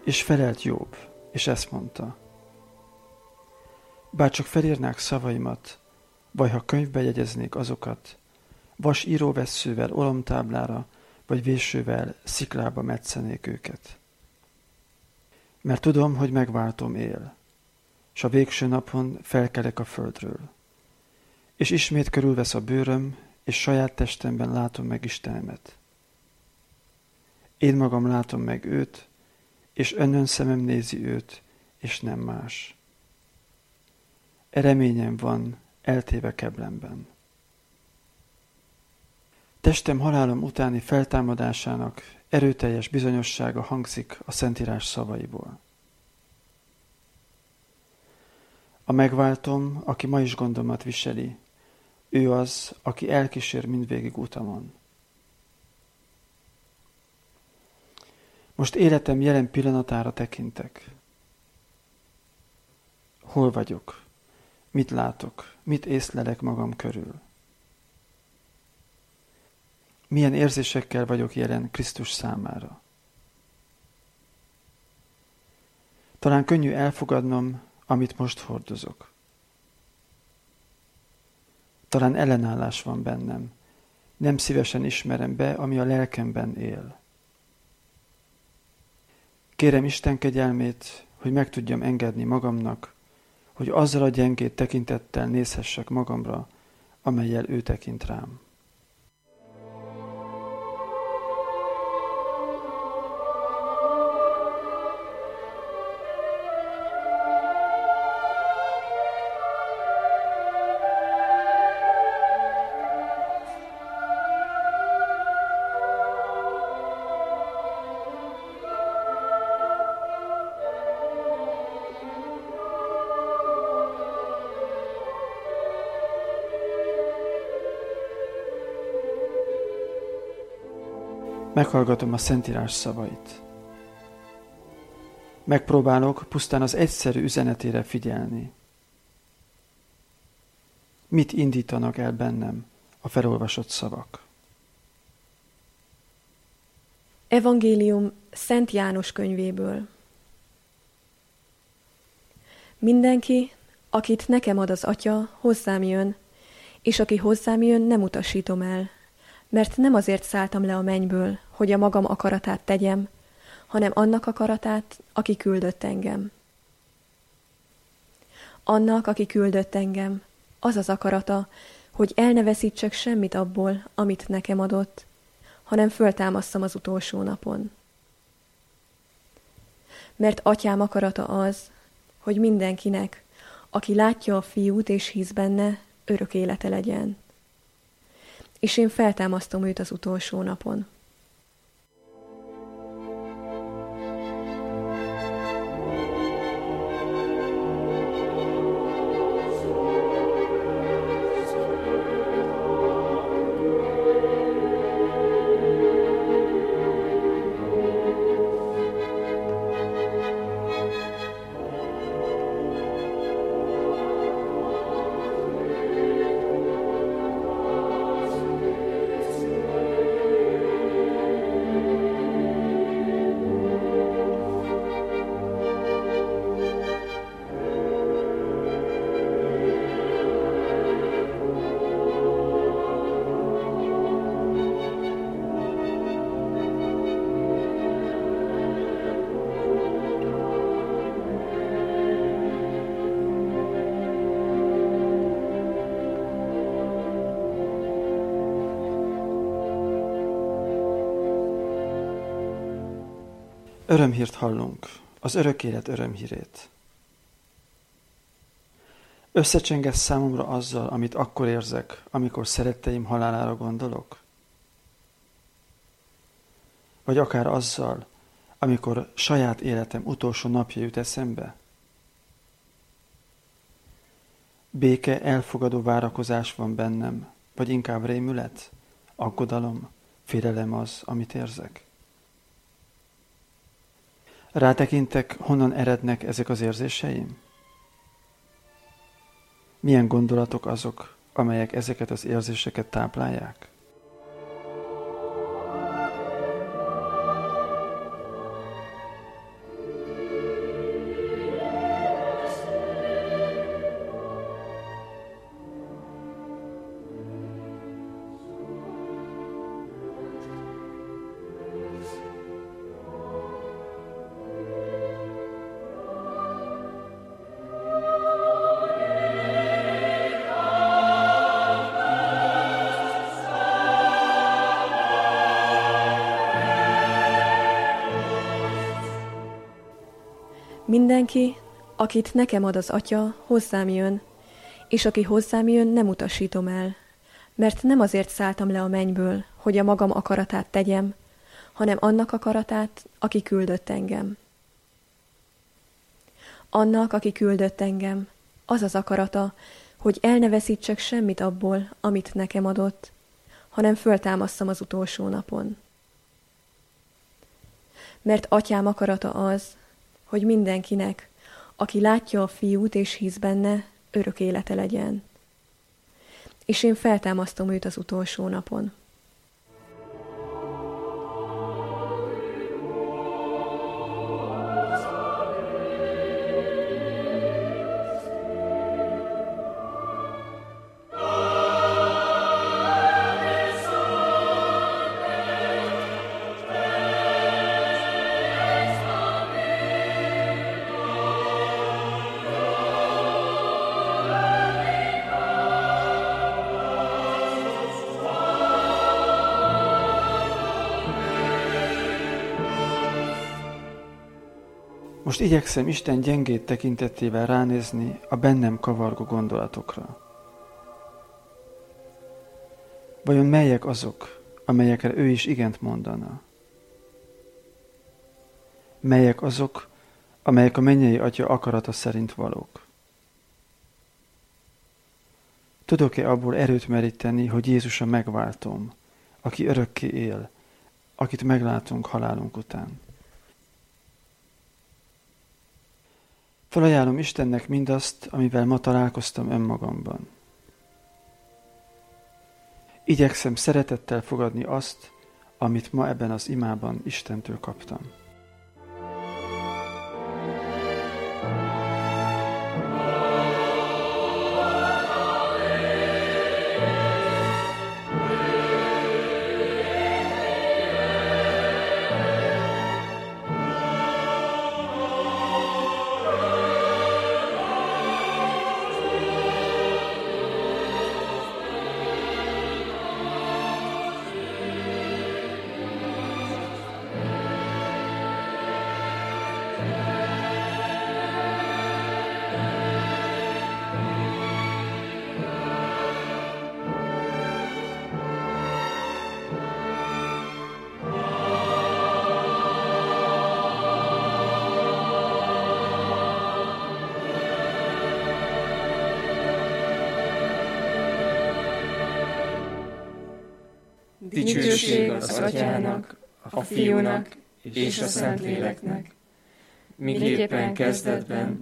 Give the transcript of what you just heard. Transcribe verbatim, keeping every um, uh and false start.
És felelt Jobb, és ezt mondta: bár csak felírnák szavaimat, vagy ha könyvbe jegyeznék azokat, vas íróvesszővel olomtáblára, vagy vésővel sziklába metszenék őket. Mert tudom, hogy megváltom él, s a végső napon felkelek a földről. És ismét körülvesz a bőröm, és saját testemben látom meg Istenemet. Én magam látom meg őt, és önnön szemem nézi őt, és nem más. E reményem van, eltéve keblemben. Testem halálom utáni feltámadásának erőteljes bizonyossága hangzik a Szentírás szavaiból. A megváltom, aki ma is gondomat viseli, ő az, aki elkísér mindvégig utamon. Most életem jelen pillanatára tekintek. Hol vagyok? Mit látok? Mit észlelek magam körül? Milyen érzésekkel vagyok jelen Krisztus számára? Talán könnyű elfogadnom, amit most hordozok. Talán ellenállás van bennem. Nem szívesen ismerem be, ami a lelkemben él. Kérem Isten kegyelmét, hogy meg tudjam engedni magamnak, hogy azzal a gyengéd tekintettel nézhessek magamra, amellyel ő tekint rám. Meghallgatom a Szentírás szavait. Megpróbálok pusztán az egyszerű üzenetére figyelni. Mit indítanak el bennem a felolvasott szavak? Evangélium Szent János könyvéből. Mindenki, akit nekem ad az Atya, hozzám jön, és aki hozzám jön, nem utasítom el, mert nem azért szálltam le a mennyből, hogy a magam akaratát tegyem, hanem annak akaratát, aki küldött engem. Annak, aki küldött engem, az az akarata, hogy el ne veszítsek semmit abból, amit nekem adott, hanem föltámasztam az utolsó napon. Mert Atyám akarata az, hogy mindenkinek, aki látja a Fiút és hisz benne, örök élete legyen. És én feltámasztom őt az utolsó napon. Örömhírt hallunk, az örök élet örömhírét. Összecsengesz számomra azzal, amit akkor érzek, amikor szeretteim halálára gondolok? Vagy akár azzal, amikor saját életem utolsó napja jut eszembe? Béke, elfogadó várakozás van bennem, vagy inkább rémület, aggodalom, félelem az, amit érzek? Rátekintek, honnan erednek ezek az érzéseim? Milyen gondolatok azok, amelyek ezeket az érzéseket táplálják? Mindenki, akit nekem ad az Atya, hozzám jön, és aki hozzám jön, nem utasítom el, mert nem azért szálltam le a mennyből, hogy a magam akaratát tegyem, hanem annak akaratát, aki küldött engem. Annak, aki küldött engem, az az akarata, hogy el ne veszítsek semmit abból, amit nekem adott, hanem föltámasztam az utolsó napon. Mert Atyám akarata az, hogy mindenkinek, aki látja a Fiút és hisz benne, örök élete legyen. És én feltámasztom őt az utolsó napon. Most igyekszem Isten gyengéd tekintetével ránézni a bennem kavargó gondolatokra. Vajon melyek azok, amelyekre ő is igent mondana? Melyek azok, amelyek a mennyei Atya akarata szerint valók? Tudok-e abból erőt meríteni, hogy Jézus a megváltom, aki örökké él, akit meglátunk halálunk után? Felajánlom Istennek mindazt, amivel ma találkoztam önmagamban. Igyekszem szeretettel fogadni azt, amit ma ebben az imában Istentől kaptam. Dicsőség az Atyának, a Fiúnak és a Szentléleknek, miképpen kezdetben,